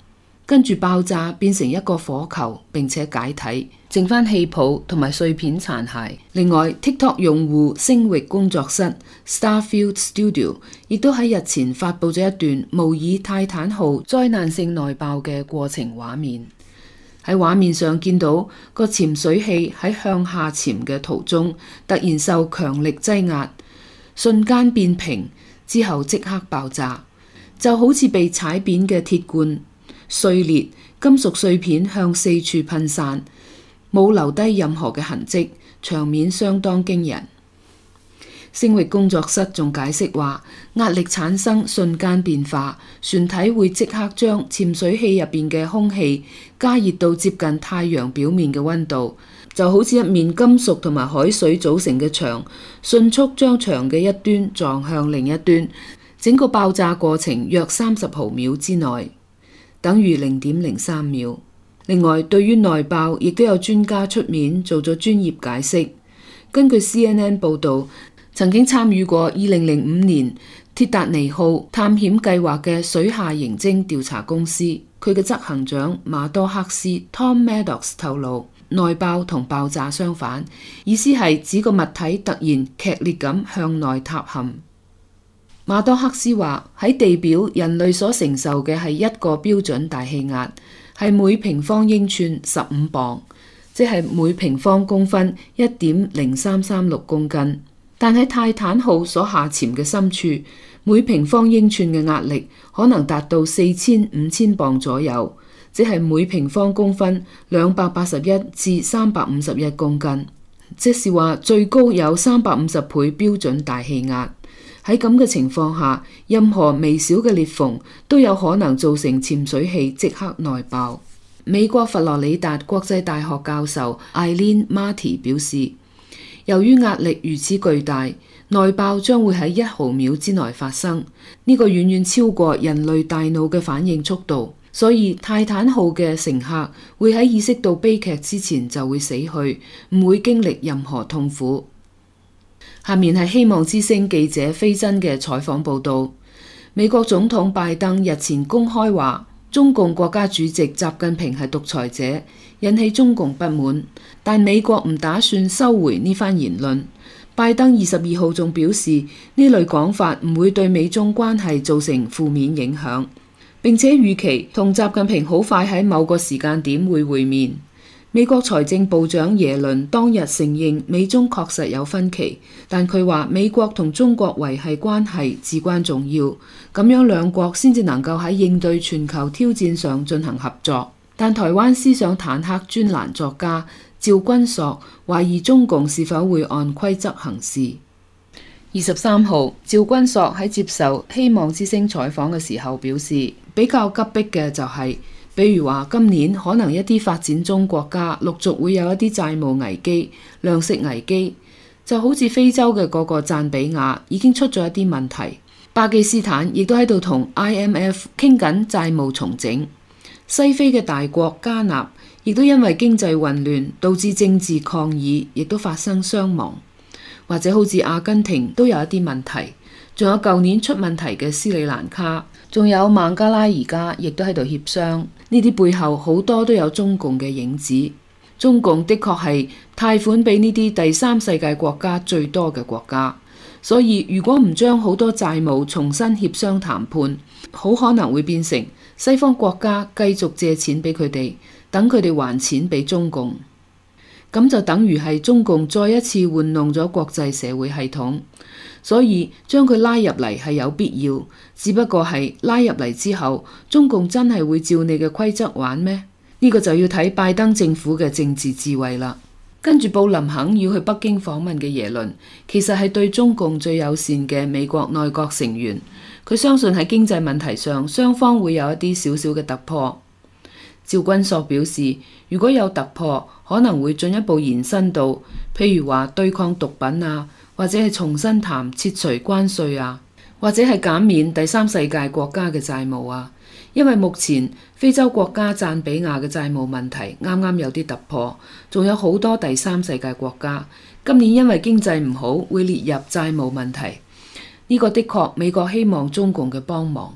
跟住爆炸變成一個火球並且解體，剩返氣泡同埋碎片殘骸。另外 TikTok 用戶星域工作室 Starfield Studio 亦都喺日前發佈咗一段模擬泰坦號災難性內爆嘅過程畫面。喺畫面上見到個潛水器喺向下潛嘅途中突然受強力擠壓，瞬間變平之後即刻爆炸，就好似被踩扁嘅鐵罐碎裂，金屬碎片向四處噴散，冇留低任何嘅痕跡，場面相當驚人。星域工作室仲解釋話，壓力產生瞬間變化，船體會即刻將潛水器入邊嘅空氣加熱到接近太陽表面嘅溫度，就好似一面金屬同埋海水組成嘅牆，迅速將牆嘅一端撞向另一端。整個爆炸過程約三十毫秒之內，等於零點零三秒。另外，對於內爆，亦都有專家出面做咗專業解釋。根據 C N N 報導，曾經參與過二零零五年鐵達尼號探險計劃嘅水下刑偵調查公司，佢嘅執行長馬多克斯 Tom Maddox 透露，內爆同爆炸相反，意思係指個物體突然劇烈咁向內塌陷。馬多克斯話，喺地表人類所承受嘅係一個標準大氣壓，係每平方英寸十五磅，即係每平方公分一點零三三六公斤。但喺泰坦號所下潛嘅深處，每平方英寸嘅壓力可能達到四千五千磅左右，即係每平方公分兩百八十一至三百五十一公斤，即是話最高有三百五十倍標準大氣壓。喺咁嘅情況下，任何微小嘅裂縫都有可能造成潛水器即刻內爆。美國佛羅里達國際大學教授 Eileen Marty 表示，由於壓力如此巨大，內爆將會喺一毫秒之內發生，呢個遠遠超過人類大腦嘅反應速度，所以泰坦號嘅乘客會喺意識到悲劇之前就會死去，唔會經歷任何痛苦。下面係希望之聲記者菲珍嘅採訪報道。美國總統拜登日前公開話，中共國家主席習近平係獨裁者，引起中共不滿，但美國唔打算收回呢番言論。拜登二十二號仲表示，呢類講法唔會對美中關係造成負面影響，並且預期同習近平好快喺某個時間點會會面。美國財政部長耶倫當日承認美中確實有分歧，但佢話美國同中國維繫關係至關重要，咁樣兩國先至能夠喺應對全球挑戰上進行合作。但台灣思想坦克專欄作家趙君朔懷疑中共是否會按規則行事。二十三號，趙君朔喺接受希望之聲採訪嘅時候表示，比較急迫嘅就係、是。比如話，今年可能一啲發展中國家陸續會有一啲債務危機、糧食危機，就好似非洲嘅嗰個贊比亞已經出咗一啲問題，巴基斯坦亦都喺度同 I M F 傾緊債務重整，西非嘅大國加納亦都因為經濟混亂導致政治抗議，亦都發生傷亡，或者好似阿根廷都有一啲問題，仲有舊年出問題嘅斯里蘭卡。仲有孟加拉而家亦都喺度協商，呢啲背後好多都有中共嘅影子。中共的確係貸款俾呢啲第三世界國家最多嘅國家，所以如果唔將好多債務重新協商談判，好可能會變成西方國家繼續借錢俾佢哋，等佢哋還錢俾中共。咁就等於係中共再一次玩弄咗國際社會系統。所以將佢拉入嚟係有必要，只不過係拉入嚟之後，中共真係會照你嘅規則玩咩？呢個就要睇拜登政府嘅政治智慧啦。跟住布林肯要去北京訪問嘅耶倫，其實係對中共最友善嘅美國內閣成員。佢相信喺經濟問題上，雙方會有一啲少少嘅突破。趙君朔表示，如果有突破，可能會進一步延伸到，譬如話對抗毒品啊，或者係重新談撤除關稅啊，或者係減免第三世界國家嘅債務啊。因為目前非洲國家贊比亞嘅債務問題啱啱有啲突破，仲有好多第三世界國家今年因為經濟唔好會列入債務問題。呢個的確美國希望中共嘅幫忙。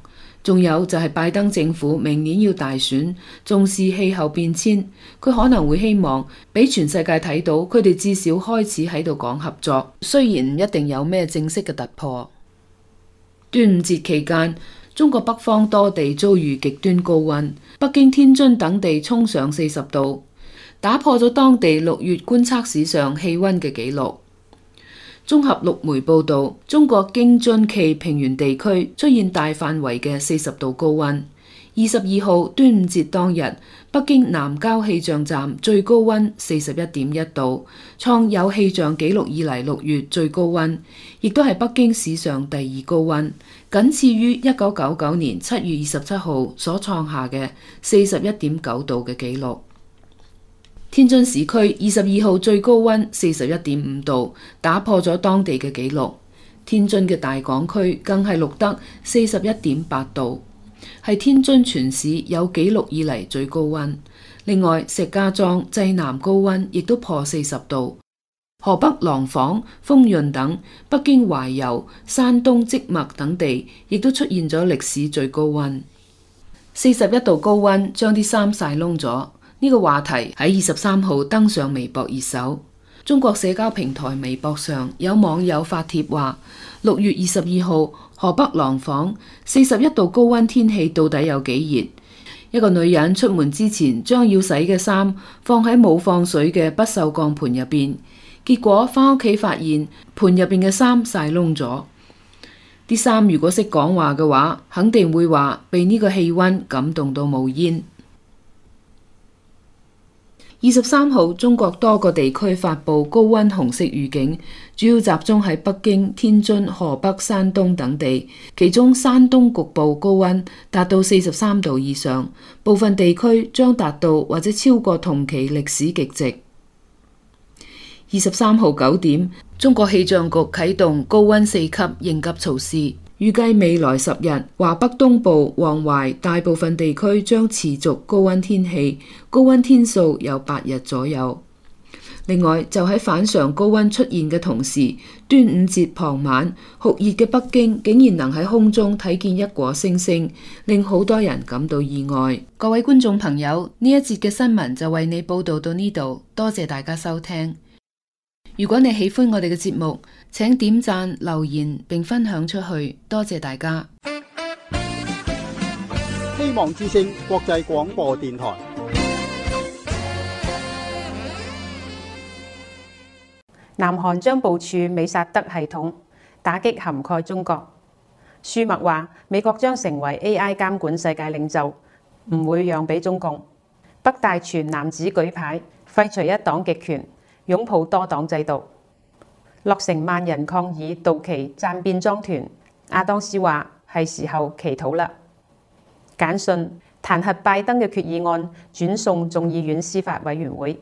仲有就係拜登政府明年要大選，重視氣候變遷，佢可能會希望俾全世界睇到佢哋至少開始喺度講合作，雖然唔一定有咩正式嘅突破。端午節期間，中國北方多地遭遇極端高溫，北京、天津等地衝上四十度，打破咗當地六月觀測史上氣溫嘅紀錄。綜合陸媒報導，中國京津冀平原地區出現大範圍嘅四十度高溫。二十二號端午節當日，北京南郊氣象站最高溫四十一點一度，創有氣象紀錄以嚟六月最高溫，亦都係北京史上第二高溫，僅次於一九九九年七月二十七號所創下嘅四十一點九度嘅紀錄。天津市區二十二號最高溫四十一點五度，打破咗當地嘅紀錄。天津嘅大港區更係錄得四十一點八度，係天津全市有紀錄以嚟最高溫。另外，石家莊、濟南高溫亦都破四十度。河北廊坊、豐潤等，北京懷柔、山東即墨等地亦都出現咗歷史最高溫。四十一度高溫將啲衫曬燶咗。呢個話題喺二十三號登上微博熱搜。中國社交平台微博上有網友發帖話：六月二十二號河北廊坊四十一度高溫天氣到底有幾熱？一個女人出門之前將要洗嘅衫放喺冇放水嘅不鏽鋼盤入邊，結果返屋企發現盤入邊嘅衫曬燶咗。啲衫如果識講話嘅話，肯定會話被呢個氣溫感動到冒煙。二十三號，中國多個地區發布高溫紅色預警，主要集中喺北京、天津、河北、山東等地，其中山東局部高溫達到四十三度以上，部分地區將達到或者超過同期歷史極值。二十三號九點，中國氣象局啟動高溫四級應急措施。預計未來十日，華北東部、黃淮大部分地區將持續高溫天氣，高溫天數有八日左右。另外，就喺反常高溫出現嘅同時，端午節傍晚酷熱嘅北京竟然能喺空中睇見一顆星星，令好多人感到意外。各位觀眾朋友，呢一節嘅新聞就為你報道到呢度，多謝大家收聽。如果你喜歡我哋嘅節目，請點讚、留言並分享出去，多謝大家。 希望之聲國際廣播電台。 南韓將部署美薩德系統，打擊涵蓋中國。舒默話：美國將成為 A I 監管世界領袖，唔會讓俾中共。北大全男子舉牌，廢除一黨極權，擁抱多黨制度。落成萬人抗議杜奇贊變裝團，亞當斯話係時候祈禱啦。簡訊彈劾拜登嘅決議案轉送眾議院司法委員會。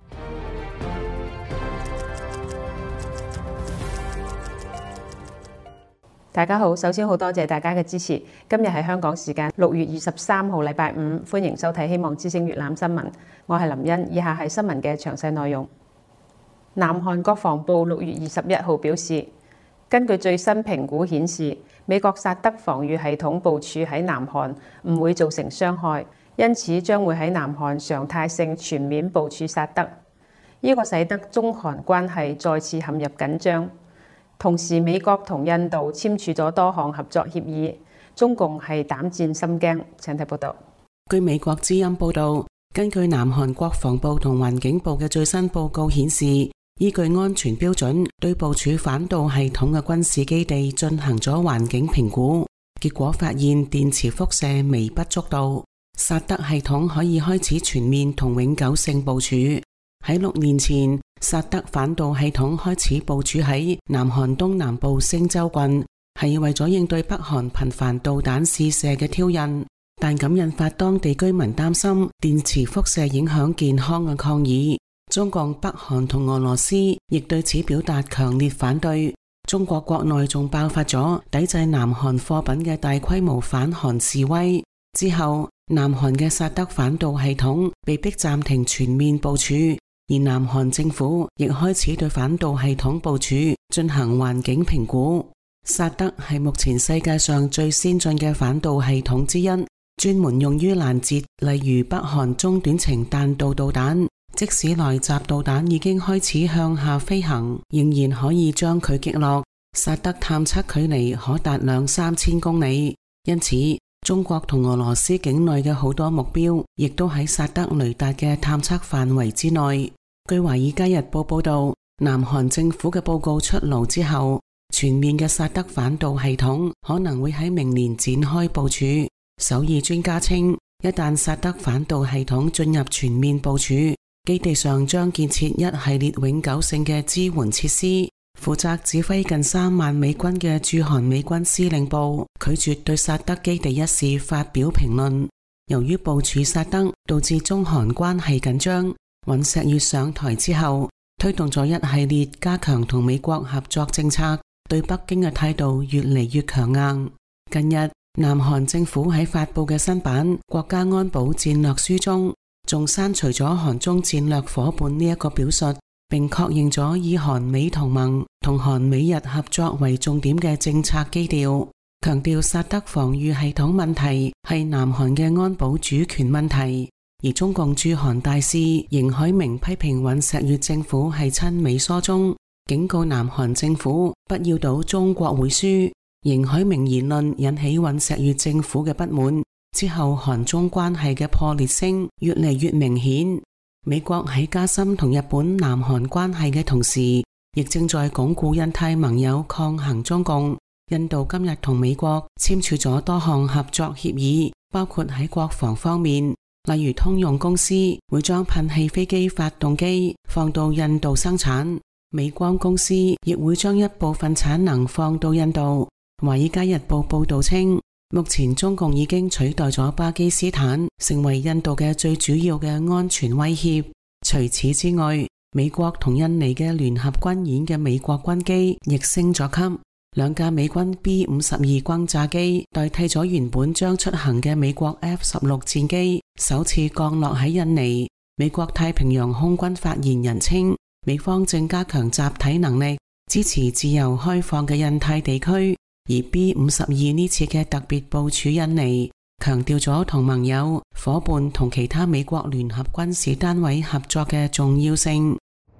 大家好，首先好多謝大家嘅支持。今日係香港時間六月二十三號禮拜五，歡迎收睇希望之聲粵覽新聞。我係林茵，以下係新聞嘅詳細內容。南韓國防部六月二十一號表示，根據最新評估顯示，美國薩德防禦系統部署喺南韓唔會造成傷害，因此將會喺南韓常態性全面部署薩德。呢個使得中韓關係再次陷入緊張。同時，美國同印度簽署咗多項合作協議，中共係膽戰心驚。請睇報道。 據美國之音報道，根據南韓國防部同環境部嘅最新報告顯示，依據安全標準，對部署反導系統嘅軍事基地進行咗環境評估，結果發現電磁輻射微不足道，薩德系統可以開始全面同永久性部署。喺六年前，薩德反導系統開始部署喺南韓東南部星州郡，係為咗應對北韓頻繁導彈試射嘅挑釁，但咁引發當地居民擔心電磁輻射影響健康嘅抗議。中共、北韓同俄羅斯亦對此表達強烈反對。中國國內仲爆發咗抵制南韓貨品嘅大規模反韓示威。之後，南韓嘅薩德反導系統被迫暫停全面部署，而南韓政府亦開始對反導系統部署進行環境評估。 薩德係目前世界上最先進嘅反導系統之一，專門用於攔截例如北韓中短程彈道導彈。即使來襲導彈已經開始向下飛行，仍然可以將佢擊落。薩德探測距離可達兩三千公里，因此中國同俄羅斯境內嘅好多目標亦都喺薩德雷達嘅探測範圍之內。據《華爾街日報》報道，南韓政府嘅報告出爐之後，全面嘅薩德反導系統可能會喺明年展開部署。首爾專家稱，一旦薩德反導系統進入全面部署，基地上將建設一系列永久性嘅支援設施。負責指揮近三萬美軍嘅駐韓美軍司令部拒絕對薩德基地一事發表評論。由於部署薩德導致中韓關係緊張，尹錫悅上台之後推動咗一系列加強同美國合作政策，對北京嘅態度越嚟越強硬。近日南韓政府喺發佈嘅新版國家安保戰略書中，仲刪除咗韓中戰略夥伴呢一個表述，並確認咗以韓美同盟同韓美日合作為重點嘅政策基調，強調薩德防禦系統問題係南韓嘅安保主權問題。而中共駐韓大使邢海明批評尹錫悅政府係親美疏中，警告南韓政府不要賭中國會輸。邢海明言論引起尹錫悅政府嘅不滿，之後韓中關係嘅破裂聲越嚟越明顯。美國喺加深同日本、南韓關係嘅同時，亦正在鞏固印太盟友抗衡中共。印度今日同美國簽署咗多項合作協議，包括喺國防方面，例如通用公司會將噴氣飛機發動機放到印度生產，美光公司亦會將一部分產能放到印度。華爾街日報報道稱，目前中共已經取代咗巴基斯坦，成為印度嘅最主要嘅安全威脅。除此之外，美國同印尼嘅聯合軍演嘅美國軍機亦升咗級，兩架美軍 B 五十二轟炸機代替咗原本將出行嘅美國 F 十六戰機，首次降落喺印尼。美國太平洋空軍發言人稱，美方正加強集體能力，支持自由開放嘅印太地區。而 B 五十二呢次嘅特別部署印尼，強調咗同盟友、伙伴同其他美國聯合軍事單位合作嘅重要性。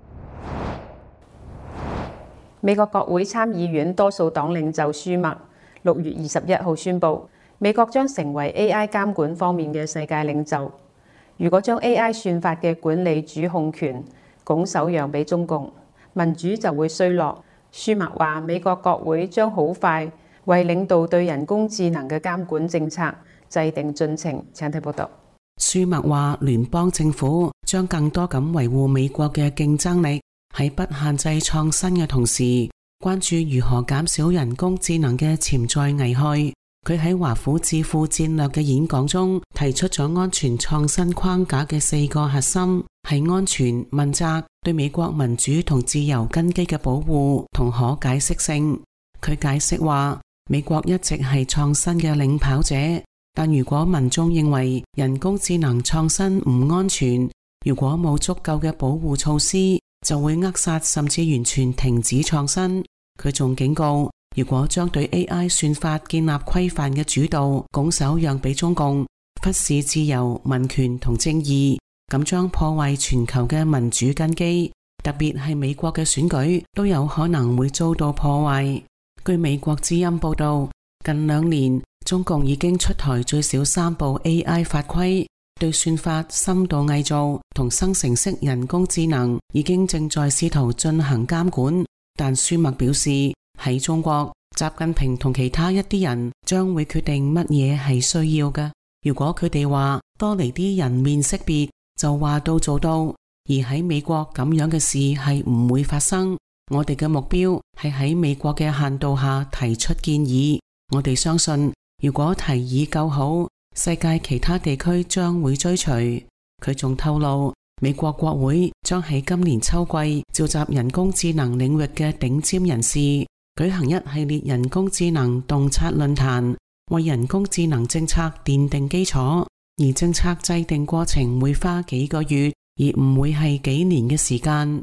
美國國會參議院多數黨領袖舒默六月二十一號宣布，美國將成為 A I 監管方面嘅世界領袖。如果將 A I 算法嘅管理主控權拱手讓俾中共，民主就會衰落。舒默話，美國國會將好快為領導對人工智能嘅監管政策制定進程。請睇報道。 舒默話，聯邦政府將更多咁維護美國嘅競爭力，喺不限制創新嘅同時，關注如何減少人工智能嘅潛在危害。佢喺華府智庫戰略嘅演講中提出咗安全創新框架嘅四個核心，係安全、問責、對美國民主同自由根基嘅保護同可解釋性。佢解釋話，美國一直係創新嘅領跑者，但如果民眾認為人工智能創新唔安全，如果冇足夠嘅保護措施，就會扼殺甚至完全停止創新。佢仲警告，如果將對 A I 算法建立規範嘅主導拱手讓俾中共，忽視自由、民權同正義，咁將破壞全球嘅民主根基，特別係美國嘅選舉都有可能會遭到破壞。據美國之音報道，近兩年中共已經出台最少三部 A I 法規，對算法、深度偽造同生成式人工智能已經正在試圖進行監管。但舒默表示，喺中國，習近平同其他一啲人將會決定乜嘢係需要嘅。如果佢哋話多嚟啲人面識別，就話到做到。而喺美國咁樣嘅事係唔會發生。我哋嘅目標係喺美國嘅限度下提出建議。我哋相信，如果提議夠好，世界其他地區將會追隨。佢仲透露，美國國會將喺今年秋季召集人工智能領域嘅頂尖人士，舉行一系列人工智能洞察論壇，為人工智能政策奠定基礎。而政策制定過程會花幾個月，而唔會係幾年嘅時間。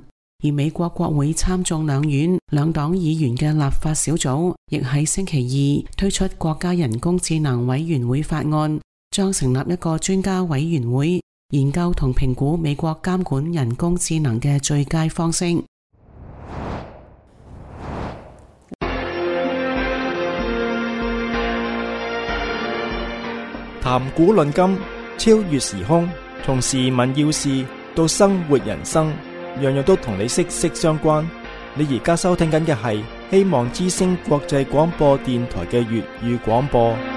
而美國國會參眾兩院兩黨議員嘅立法小組亦喺星期二推出國家人工智能委員會法案，將成立一個專家委員會，研究同評估美國監管人工智能嘅最佳方式。 談古論今，超越時空，從時聞要事到生活人生，樣樣都同你息息相關。你而家收聽緊嘅係希望之聲國際廣播電台嘅粵語廣播。